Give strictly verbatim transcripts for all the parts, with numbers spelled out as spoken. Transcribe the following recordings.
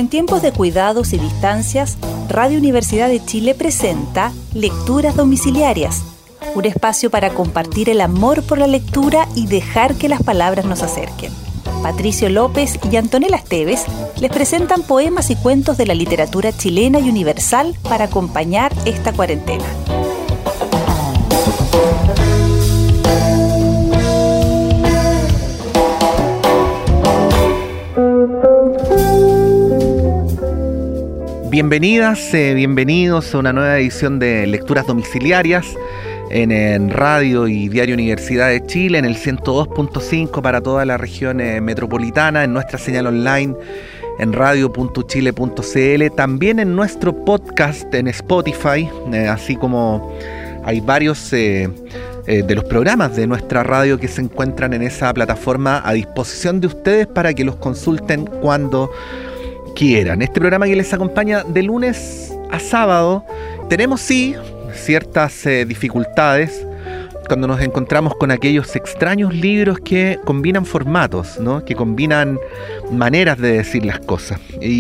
En tiempos de cuidados y distancias, Radio Universidad de Chile presenta Lecturas Domiciliarias, un espacio para compartir el amor por la lectura y dejar que las palabras nos acerquen. Patricio López y Antonella Esteves les presentan poemas y cuentos de la literatura chilena y universal para acompañar esta cuarentena. Bienvenidas, eh, bienvenidos a una nueva edición de Lecturas Domiciliarias en, en Radio y Diario Universidad de Chile, en el ciento dos punto cinco para toda la región eh, metropolitana, en nuestra señal online en radio punto chile punto c l, también en nuestro podcast en Spotify, eh, así como hay varios eh, eh, de los programas de nuestra radio que se encuentran en esa plataforma a disposición de ustedes para que los consulten cuando quieran. Este programa que les acompaña de lunes a sábado, tenemos sí ciertas eh, dificultades cuando nos encontramos con aquellos extraños libros que combinan formatos, ¿no? Que combinan maneras de decir las cosas.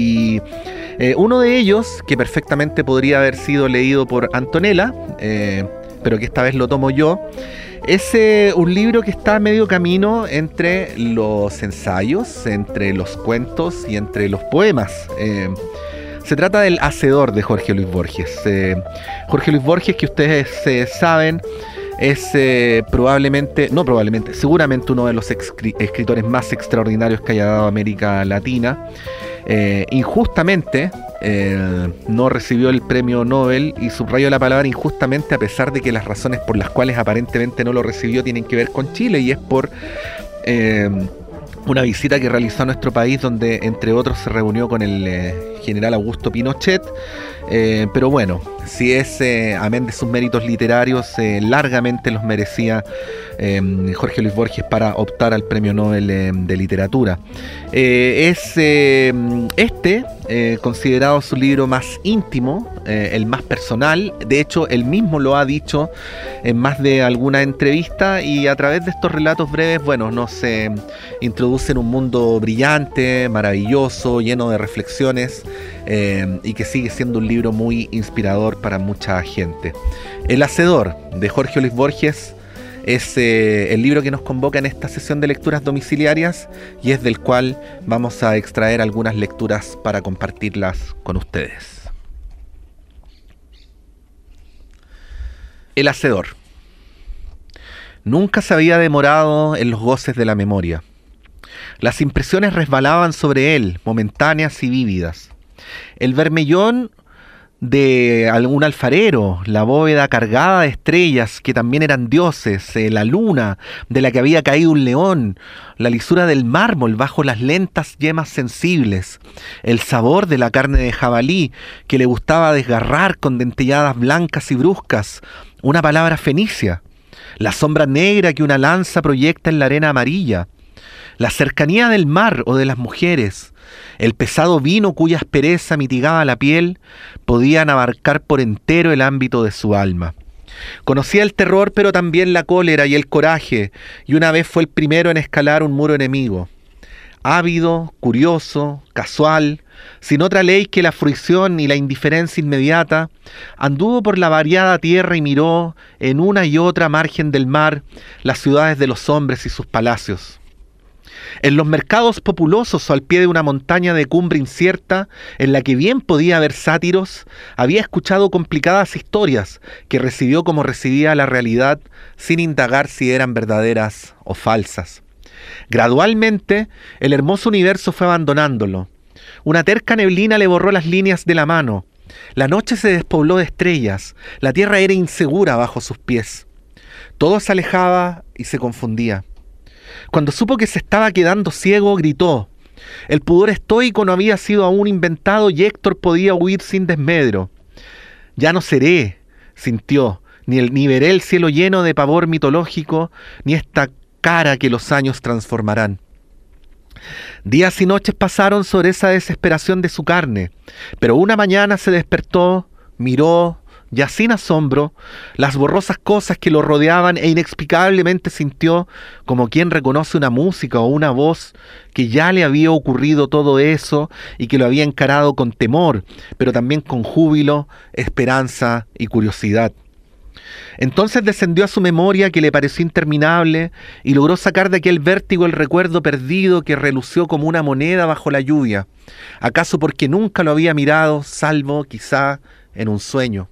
Y eh, uno de ellos, que perfectamente podría haber sido leído por Antonella, eh, pero que esta vez lo tomo yo, es eh, un libro que está a medio camino entre los ensayos, entre los cuentos y entre los poemas. Eh, se trata del Hacedor de Jorge Luis Borges. Eh, Jorge Luis Borges, que ustedes eh, saben, es eh, probablemente, no probablemente, seguramente uno de los escritores más extraordinarios que haya dado América Latina. Eh, injustamente eh, no recibió el premio Nobel, y subrayo la palabra injustamente a pesar de que las razones por las cuales aparentemente no lo recibió tienen que ver con Chile, y es por eh, una visita que realizó a nuestro país, donde entre otros se reunió con el eh, general Augusto Pinochet. Eh, pero bueno, si es, eh, amén de sus méritos literarios, eh, largamente los merecía eh, Jorge Luis Borges para optar al premio Nobel eh, de literatura. Eh, es eh, este eh, considerado su libro más íntimo, eh, el más personal. De hecho, él mismo lo ha dicho en más de alguna entrevista, y a través de estos relatos breves, bueno, nos eh, introduce en un mundo brillante, maravilloso, lleno de reflexiones, eh, y que sigue siendo un libro muy inspirador para mucha gente. El Hacedor de Jorge Luis Borges es eh, el libro que nos convoca en esta sesión de lecturas domiciliarias, y es del cual vamos a extraer algunas lecturas para compartirlas con ustedes. El Hacedor. Nunca se había demorado en los goces de la memoria. Las impresiones resbalaban sobre él, momentáneas y vívidas. El vermellón de algún alfarero, la bóveda cargada de estrellas que también eran dioses, eh, la luna de la que había caído un león, la lisura del mármol bajo las lentas yemas sensibles, el sabor de la carne de jabalí que le gustaba desgarrar con dentelladas blancas y bruscas, una palabra fenicia, la sombra negra que una lanza proyecta en la arena amarilla, la cercanía del mar o de las mujeres, el pesado vino cuya aspereza mitigaba la piel, podían abarcar por entero el ámbito de su alma. Conocía el terror, pero también la cólera y el coraje, y una vez fue el primero en escalar un muro enemigo. Ávido, curioso, casual, sin otra ley que la fruición y la indiferencia inmediata, anduvo por la variada tierra y miró, en una y otra margen del mar, las ciudades de los hombres y sus palacios. En los mercados populosos o al pie de una montaña de cumbre incierta, en la que bien podía haber sátiros, había escuchado complicadas historias que recibió como recibía la realidad, sin indagar si eran verdaderas o falsas. Gradualmente, el hermoso universo fue abandonándolo. Una terca neblina le borró las líneas de la mano. La noche se despobló de estrellas. La tierra era insegura bajo sus pies. Todo se alejaba y se confundía. Cuando supo que se estaba quedando ciego, gritó. El pudor estoico no había sido aún inventado y Héctor podía huir sin desmedro. Ya no seré, sintió, ni, el, ni veré el cielo lleno de pavor mitológico, ni esta cara que los años transformarán. Días y noches pasaron sobre esa desesperación de su carne, pero una mañana se despertó, miró, ya sin asombro, las borrosas cosas que lo rodeaban e inexplicablemente sintió como quien reconoce una música o una voz que ya le había ocurrido todo eso y que lo había encarado con temor, pero también con júbilo, esperanza y curiosidad. Entonces descendió a su memoria, que le pareció interminable, y logró sacar de aquel vértigo el recuerdo perdido que relució como una moneda bajo la lluvia, acaso porque nunca lo había mirado, salvo quizá en un sueño.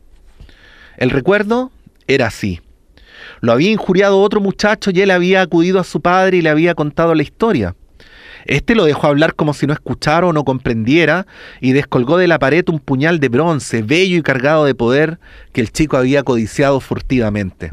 El recuerdo era así. Lo había injuriado otro muchacho y él había acudido a su padre y le había contado la historia. Este lo dejó hablar como si no escuchara o no comprendiera y descolgó de la pared un puñal de bronce, bello y cargado de poder, que el chico había codiciado furtivamente.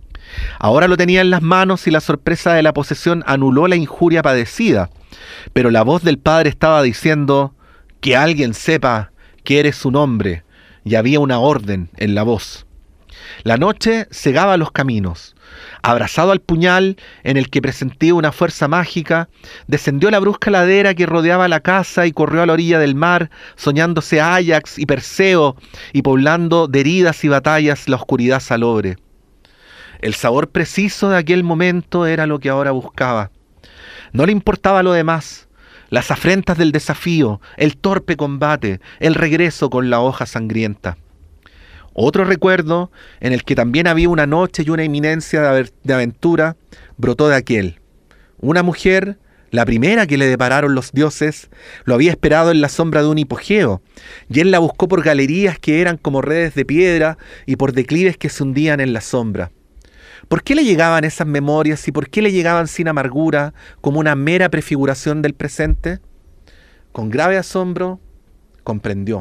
Ahora lo tenía en las manos y la sorpresa de la posesión anuló la injuria padecida, pero la voz del padre estaba diciendo: «Que alguien sepa que eres un hombre», y había una orden en la voz. La noche cegaba los caminos. Abrazado al puñal, en el que presentía una fuerza mágica, descendió la brusca ladera que rodeaba la casa y corrió a la orilla del mar, soñándose a Áyax y Perseo y poblando de heridas y batallas la oscuridad salobre. El sabor preciso de aquel momento era lo que ahora buscaba. No le importaba lo demás, las afrentas del desafío, el torpe combate, el regreso con la hoja sangrienta. Otro recuerdo, en el que también había una noche y una inminencia de aventura, brotó de aquel. Una mujer, la primera que le depararon los dioses, lo había esperado en la sombra de un hipogeo, y él la buscó por galerías que eran como redes de piedra y por declives que se hundían en la sombra. ¿Por qué le llegaban esas memorias y por qué le llegaban sin amargura, como una mera prefiguración del presente? Con grave asombro, comprendió.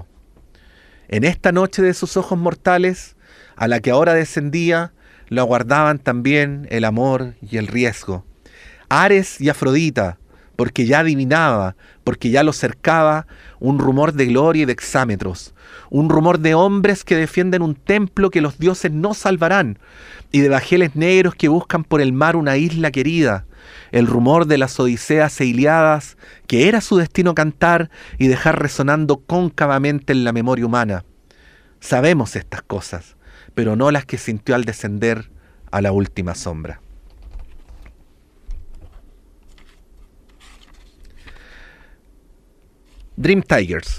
En esta noche de sus ojos mortales, a la que ahora descendía, lo aguardaban también el amor y el riesgo. Ares y Afrodita, porque ya adivinaba, porque ya lo cercaba, un rumor de gloria y de hexámetros, un rumor de hombres que defienden un templo que los dioses no salvarán, y de bajeles negros que buscan por el mar una isla querida, el rumor de las odiseas e iliadas, que era su destino cantar y dejar resonando cóncavamente en la memoria humana. Sabemos estas cosas, pero no las que sintió al descender a la última sombra. Dream Tigers.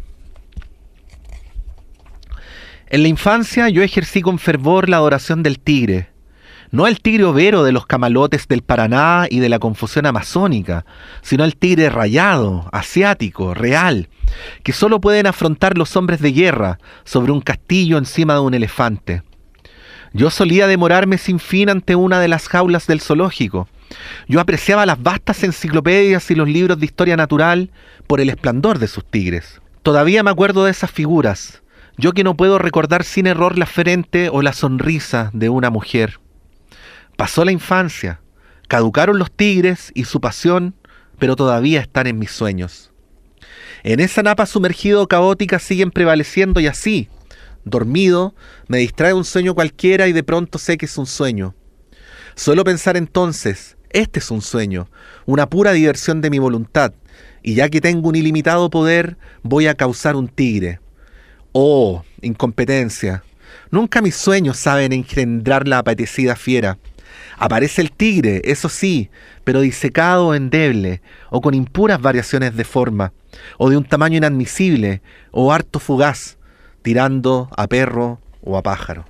En la infancia yo ejercí con fervor la adoración del tigre. No el tigre overo de los camalotes del Paraná y de la confusión amazónica, sino el tigre rayado, asiático, real, que solo pueden afrontar los hombres de guerra sobre un castillo encima de un elefante. Yo solía demorarme sin fin ante una de las jaulas del zoológico. Yo apreciaba las vastas enciclopedias y los libros de historia natural por el esplendor de sus tigres. Todavía me acuerdo de esas figuras, yo que no puedo recordar sin error la frente o la sonrisa de una mujer. Pasó la infancia, caducaron los tigres y su pasión, pero todavía están en mis sueños. En esa napa sumergido caótica siguen prevaleciendo y así, dormido, me distrae un sueño cualquiera y de pronto sé que es un sueño. Suelo pensar entonces, este es un sueño, una pura diversión de mi voluntad, y ya que tengo un ilimitado poder, voy a causar un tigre. ¡Oh, incompetencia! Nunca mis sueños saben engendrar la apetecida fiera. Aparece el tigre, eso sí, pero disecado o endeble, o con impuras variaciones de forma, o de un tamaño inadmisible, o harto fugaz, tirando a perro o a pájaro.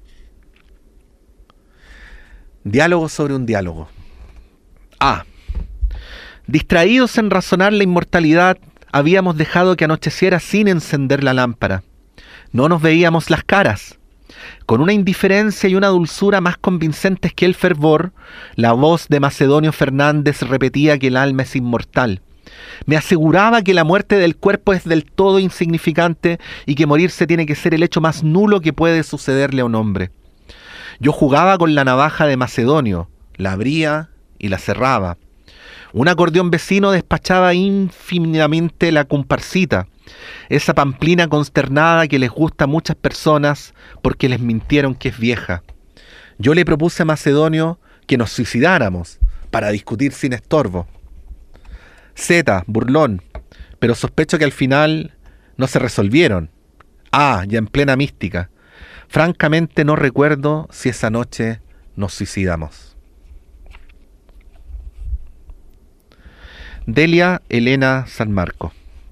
Diálogo sobre un diálogo. A. Distraídos en razonar la inmortalidad, habíamos dejado que anocheciera sin encender la lámpara. No nos veíamos las caras. Con una indiferencia y una dulzura más convincentes que el fervor, la voz de Macedonio Fernández repetía que el alma es inmortal. Me aseguraba que la muerte del cuerpo es del todo insignificante y que morirse tiene que ser el hecho más nulo que puede sucederle a un hombre. Yo jugaba con la navaja de Macedonio, la abría y la cerraba. Un acordeón vecino despachaba infinitamente la comparsita, esa pamplina consternada que les gusta a muchas personas porque les mintieron que es vieja. Yo le propuse a Macedonio que nos suicidáramos para discutir sin estorbo. Z, burlón, pero sospecho que al final no se resolvieron. Ah, ya en plena mística. Francamente no recuerdo si esa noche nos suicidamos. Delia Elena San Marco.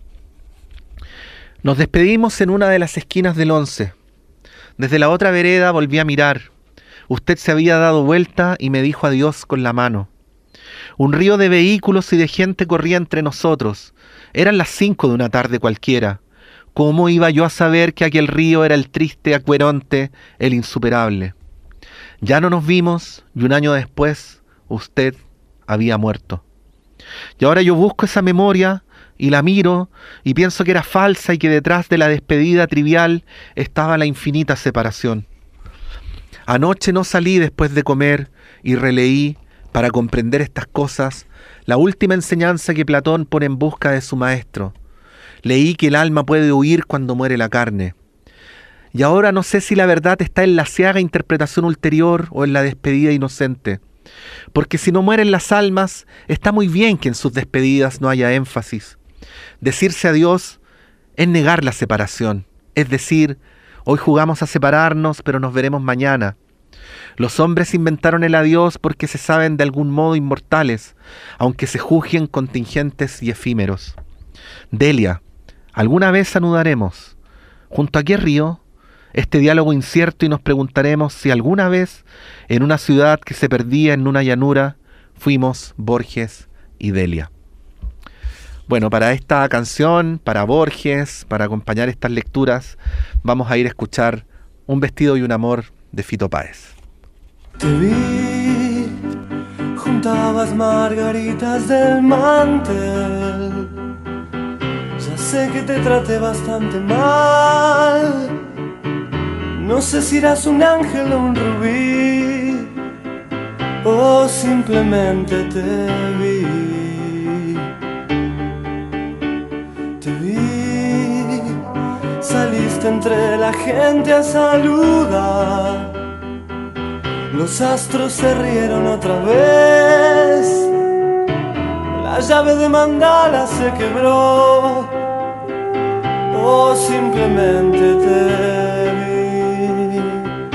Nos despedimos en una de las esquinas del once. Desde la otra vereda volví a mirar. Usted se había dado vuelta y me dijo adiós con la mano. Un río de vehículos y de gente corría entre nosotros. Eran las cinco de una tarde cualquiera. ¿Cómo iba yo a saber que aquel río era el triste Aqueronte, el insuperable? Ya no nos vimos y un año después usted había muerto. Y ahora yo busco esa memoria y la miro y pienso que era falsa y que detrás de la despedida trivial estaba la infinita separación. Anoche no salí después de comer y releí, para comprender estas cosas, la última enseñanza que Platón pone en busca de su maestro. Leí que el alma puede huir cuando muere la carne. Y ahora no sé si la verdad está en la ciaga interpretación ulterior o en la despedida inocente. Porque si no mueren las almas, está muy bien que en sus despedidas no haya énfasis. Decirse adiós es negar la separación. Es decir, hoy jugamos a separarnos, pero nos veremos mañana. Los hombres inventaron el adiós porque se saben de algún modo inmortales, aunque se juzguen contingentes y efímeros. Delia, ¿alguna vez anudaremos? ¿Junto a qué río? Este diálogo incierto y nos preguntaremos si alguna vez, en una ciudad que se perdía en una llanura, fuimos Borges y Delia. Bueno, para esta canción, para Borges, para acompañar estas lecturas, vamos a ir a escuchar Un vestido y un amor de Fito Páez. Te vi, juntabas margaritas del mantel. Ya sé que te traté bastante mal. No sé si eras un ángel o un rubí, o simplemente te vi. Te vi, saliste entre la gente a saludar. Los astros se rieron otra vez. La llave de mandala se quebró, o simplemente te vi.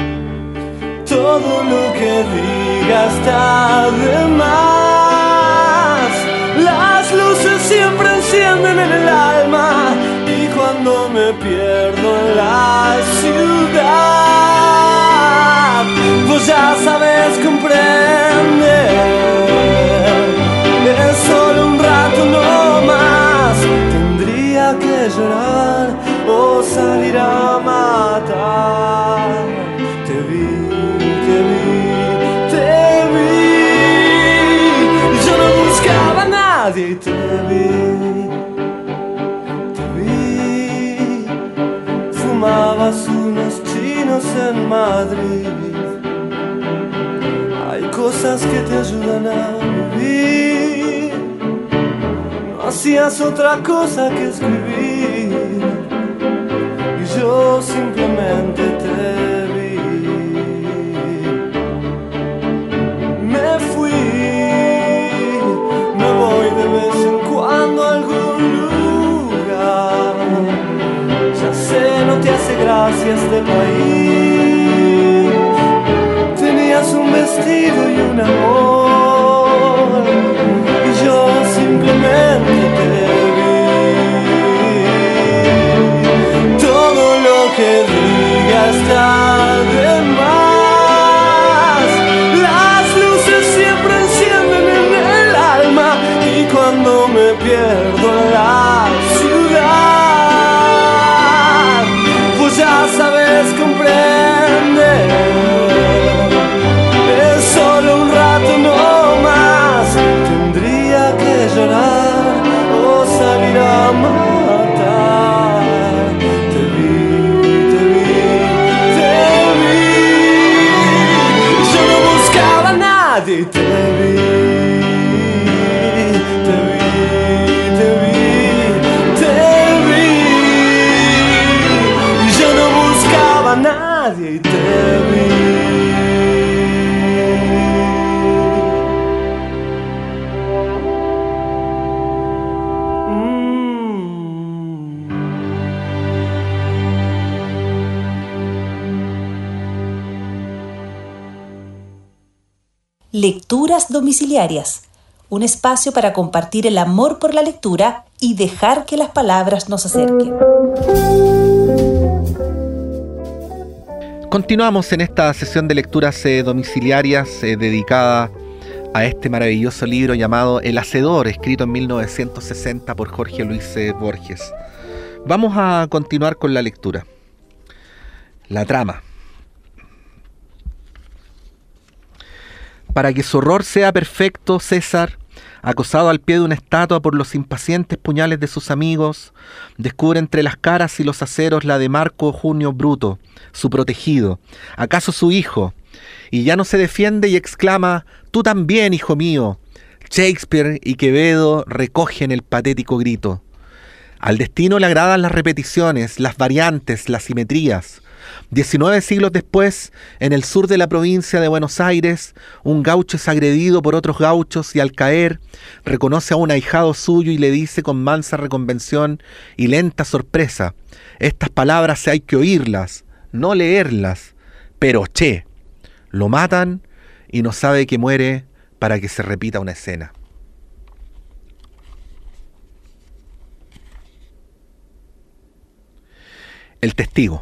Todo lo que diga está de más. Las luces siempre encienden en el alma, y cuando me pierdo en la ciudad, vos ya sabes comprender. Es solo un rato no más. Tendría que llorar o salir a matar. Te vi, te vi, te vi. Yo no buscaba a nadie y te vi. Te vi. Fumabas unos chinos en Madrid. Hay cosas que te ayudan a vivir. No hacías otra cosa que escribir, y yo simplemente te vi. Me fui, me voy de vez en cuando a algún lugar. Ya sé, no te hace gracia este país. Tenías un vestido y un amor, y yo simplemente te vi. Todo lo que diga está de más. Las luces siempre encienden en el alma, y cuando me pierdo en la ciudad, vos ya sabes comprender. Solo un rato no más. Tendría que llorar o salir a matar. Te vi, te vi, te vi. Yo no buscaba a nadie y te vi. Te vi, te vi. Lecturas Domiciliarias, un espacio para compartir el amor por la lectura y dejar que las palabras nos acerquen. Continuamos en esta sesión de lecturas eh, domiciliarias eh, dedicada a este maravilloso libro llamado El Hacedor, escrito en mil novecientos sesenta por Jorge Luis eh, Borges. Vamos a continuar con la lectura. La trama. Para que su horror sea perfecto, César, acosado al pie de una estatua por los impacientes puñales de sus amigos, descubre entre las caras y los aceros la de Marco Junio Bruto, su protegido, acaso su hijo, y ya no se defiende y exclama: «Tú también, hijo mío». Shakespeare y Quevedo recogen el patético grito. Al destino le agradan las repeticiones, las variantes, las simetrías. Diecinueve siglos después, en el sur de la provincia de Buenos Aires, un gaucho es agredido por otros gauchos y al caer reconoce a un ahijado suyo y le dice con mansa reconvención y lenta sorpresa: «Estas palabras hay que oírlas, no leerlas, pero che». Lo matan y no sabe que muere para que se repita una escena. El testigo.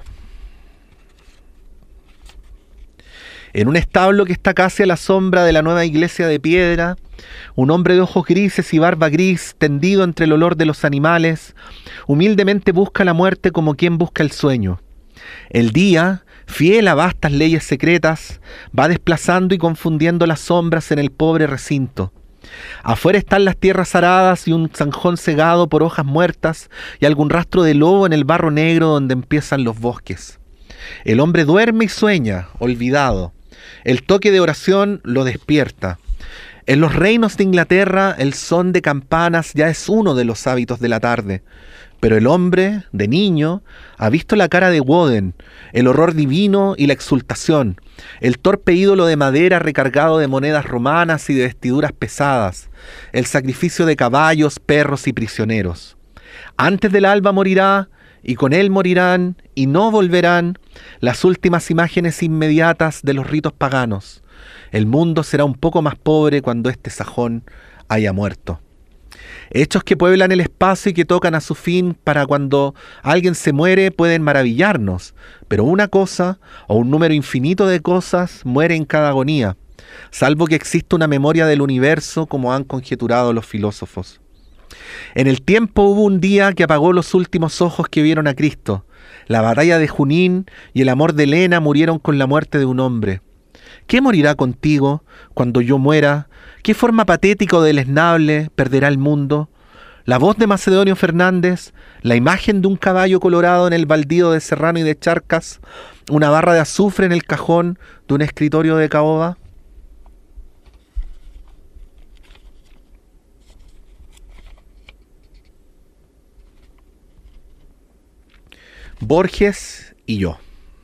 En un establo que está casi a la sombra de la nueva iglesia de piedra, un hombre de ojos grises y barba gris, tendido entre el olor de los animales, humildemente busca la muerte como quien busca el sueño. El día, fiel a vastas leyes secretas, va desplazando y confundiendo las sombras en el pobre recinto. Afuera están las tierras aradas y un zanjón cegado por hojas muertas y algún rastro de lobo en el barro negro donde empiezan los bosques. El hombre duerme y sueña, olvidado. El toque de oración lo despierta. En los reinos de Inglaterra el son de campanas ya es uno de los hábitos de la tarde. Pero el hombre, de niño, ha visto la cara de Woden, el horror divino y la exultación, el torpe ídolo de madera recargado de monedas romanas y de vestiduras pesadas, el sacrificio de caballos, perros y prisioneros. Antes del alba morirá, y con él morirán, y no volverán, las últimas imágenes inmediatas de los ritos paganos. El mundo será un poco más pobre cuando este sajón haya muerto. Hechos que pueblan el espacio y que tocan a su fin para cuando alguien se muere pueden maravillarnos, pero una cosa o un número infinito de cosas muere en cada agonía, salvo que exista una memoria del universo como han conjeturado los filósofos. En el tiempo hubo un día que apagó los últimos ojos que vieron a Cristo. La batalla de Junín y el amor de Helena murieron con la muerte de un hombre. ¿Qué morirá contigo cuando yo muera? ¿Qué forma patética o deleznable perderá el mundo? La voz de Macedonio Fernández, la imagen de un caballo colorado en el baldío de Serrano y de Charcas, una barra de azufre en el cajón de un escritorio de caoba. Borges y yo.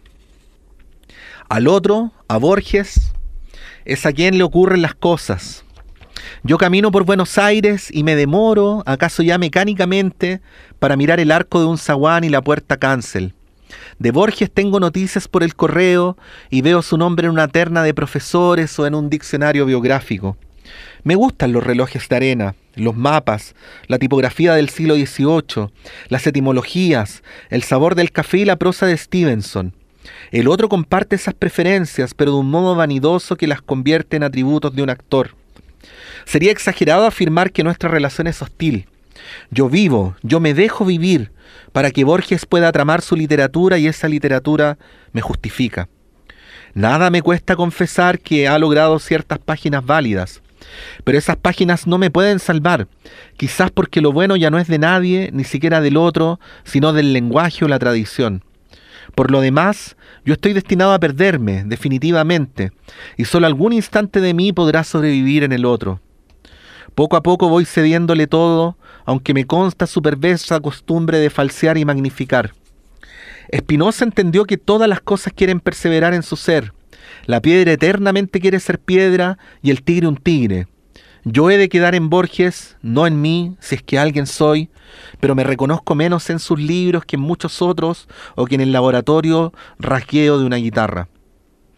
Al otro, a Borges, es a quien le ocurren las cosas. Yo camino por Buenos Aires y me demoro, acaso ya mecánicamente, para mirar el arco de un zaguán y la puerta cancel. De Borges tengo noticias por el correo y veo su nombre en una terna de profesores o en un diccionario biográfico. Me gustan los relojes de arena, los mapas, la tipografía del siglo dieciocho, las etimologías, el sabor del café y la prosa de Stevenson. El otro comparte esas preferencias, pero de un modo vanidoso que las convierte en atributos de un actor. Sería exagerado afirmar que nuestra relación es hostil. Yo vivo, yo me dejo vivir, para que Borges pueda tramar su literatura y esa literatura me justifica. Nada me cuesta confesar que ha logrado ciertas páginas válidas, pero esas páginas no me pueden salvar, quizás porque lo bueno ya no es de nadie, ni siquiera del otro, sino del lenguaje o la tradición. Por lo demás, yo estoy destinado a perderme, definitivamente, y solo algún instante de mí podrá sobrevivir en el otro. Poco a poco voy cediéndole todo, aunque me consta su perversa costumbre de falsear y magnificar. Spinoza entendió que todas las cosas quieren perseverar en su ser. La piedra eternamente quiere ser piedra y el tigre un tigre. Yo he de quedar en Borges, no en mí, si es que alguien soy, pero me reconozco menos en sus libros que en muchos otros o que en el laboratorio rasgueo de una guitarra.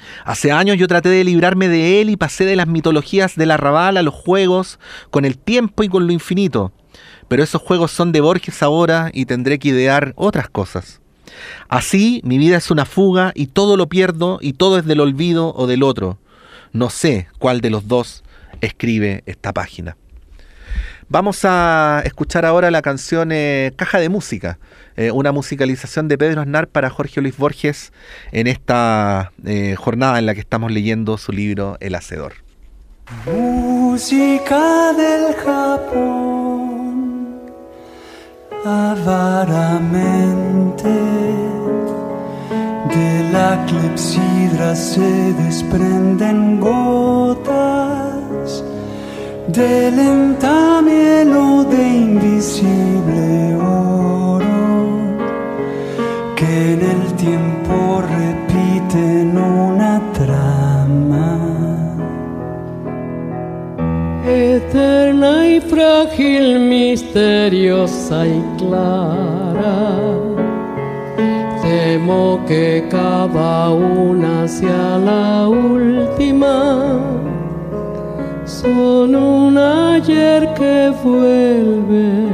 Hace años yo traté de librarme de él y pasé de las mitologías del arrabal a los juegos con el tiempo y con lo infinito. Pero esos juegos son de Borges ahora y tendré que idear otras cosas. Así, mi vida es una fuga y todo lo pierdo y todo es del olvido o del otro. No sé cuál de los dos escribe esta página. Vamos a escuchar ahora la canción eh, Caja de Música, eh, una musicalización de Pedro Aznar para Jorge Luis Borges en esta eh, jornada en la que estamos leyendo su libro El Hacedor. Música del Japón, avaramente, de la clepsidra se desprenden gotas de lenta miel o de invisible oro que en el tiempo repiten una trama eterna y frágil, misteriosa y clara. Temo que cada una sea la última. Son un ayer que vuelve.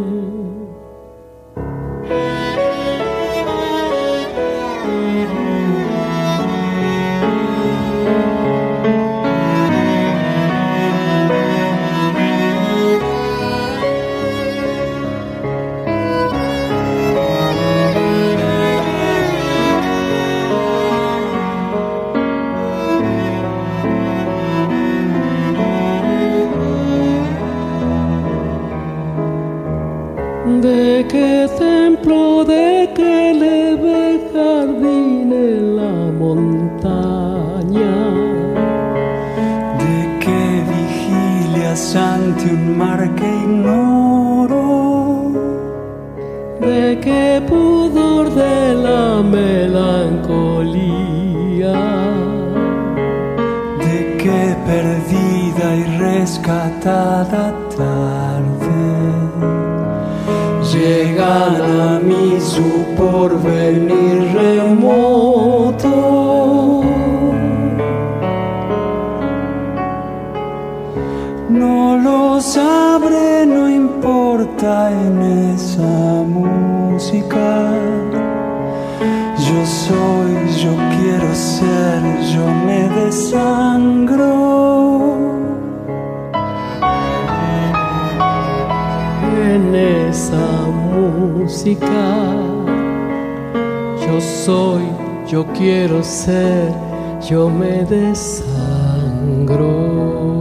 ¿De qué templo, de qué leve jardín en la montaña? ¿De qué vigilias ante un mar que ignoro? ¿De qué pudor de la melancolía? ¿De qué perdida y rescatada tarde llegan a mí su porvenir remoto? No lo sabré, no importa en esa música. Yo soy, yo quiero ser, yo me desangro. En esa música, yo soy, yo quiero ser, yo me desangro.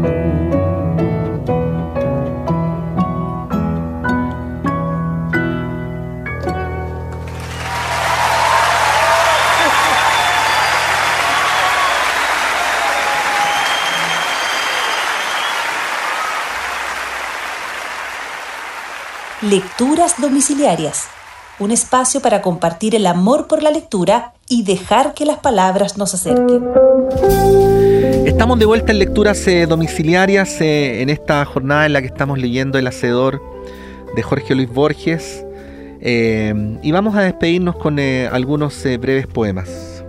Lecturas domiciliarias, un espacio para compartir el amor por la lectura y dejar que las palabras nos acerquen. Estamos de vuelta en Lecturas eh, Domiciliarias eh, en esta jornada en la que estamos leyendo El Hacedor de Jorge Luis Borges eh, y vamos a despedirnos con eh, algunos eh, breves poemas.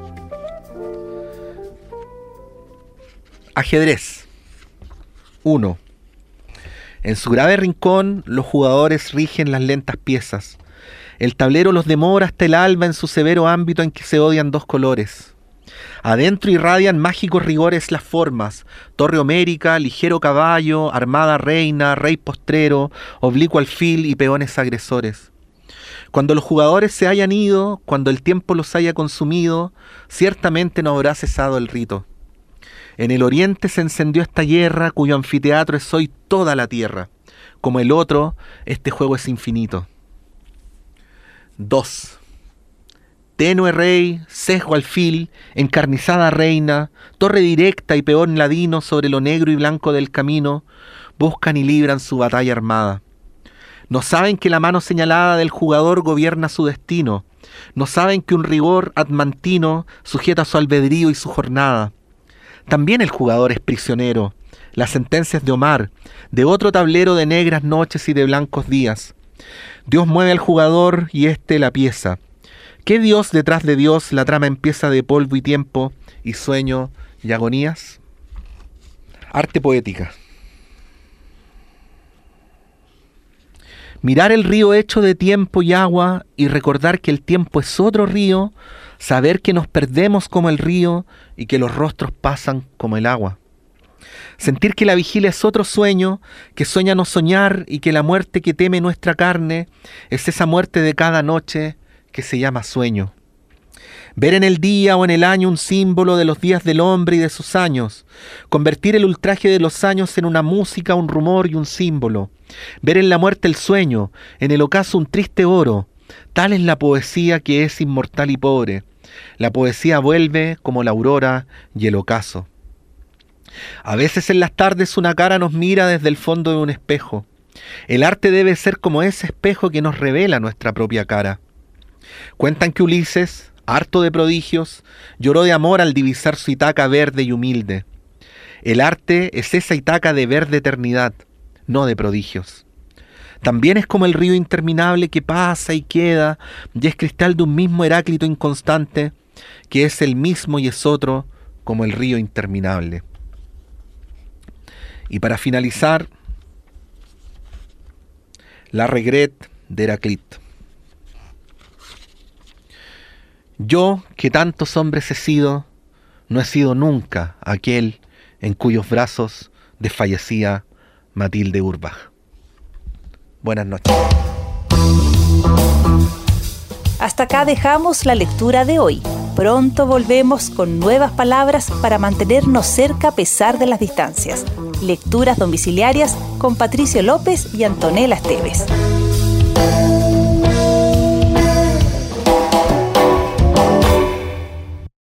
Ajedrez. uno. En su grave rincón, los jugadores rigen las lentas piezas. El tablero los demora hasta el alba en su severo ámbito en que se odian dos colores. Adentro irradian mágicos rigores las formas: torre homérica, ligero caballo, armada reina, rey postrero, oblicuo alfil y peones agresores. Cuando los jugadores se hayan ido, cuando el tiempo los haya consumido, ciertamente no habrá cesado el rito. En el oriente se encendió esta guerra cuyo anfiteatro es hoy toda la tierra. Como el otro, este juego es infinito. dos. Tenue rey, sesgo alfil, encarnizada reina, torre directa y peón ladino sobre lo negro y blanco del camino, buscan y libran su batalla armada. No saben que la mano señalada del jugador gobierna su destino. No saben que un rigor admantino sujeta su albedrío y su jornada. También el jugador es prisionero. Las sentencias de Omar, de otro tablero de negras noches y de blancos días. Dios mueve al jugador y éste la pieza. ¿Qué Dios detrás de Dios la trama empieza de polvo y tiempo y sueño y agonías? Arte poética. Mirar el río hecho de tiempo y agua y recordar que el tiempo es otro río, saber que nos perdemos como el río y que los rostros pasan como el agua. Sentir que la vigilia es otro sueño, que sueña no soñar y que la muerte que teme nuestra carne es esa muerte de cada noche que se llama sueño. Ver en el día o en el año un símbolo de los días del hombre y de sus años. Convertir el ultraje de los años en una música, un rumor y un símbolo. Ver en la muerte el sueño, en el ocaso un triste oro. Tal es la poesía que es inmortal y pobre. La poesía vuelve como la aurora y el ocaso. A veces en las tardes una cara nos mira desde el fondo de un espejo. El arte debe ser como ese espejo que nos revela nuestra propia cara. Cuentan que Ulises, harto de prodigios, lloró de amor al divisar su Ítaca verde y humilde. El arte es esa Ítaca de verde eternidad, no de prodigios. También es como el río interminable que pasa y queda, y es cristal de un mismo Heráclito inconstante, que es el mismo y es otro, como el río interminable. Y para finalizar, la Regret de Heraclito. Yo, que tantos hombres he sido, no he sido nunca aquel en cuyos brazos desfallecía Matilde Urbach. Buenas noches. Hasta acá dejamos la lectura de hoy. Pronto volvemos con nuevas palabras para mantenernos cerca a pesar de las distancias. Lecturas domiciliarias con Patricio López y Antonella Esteves.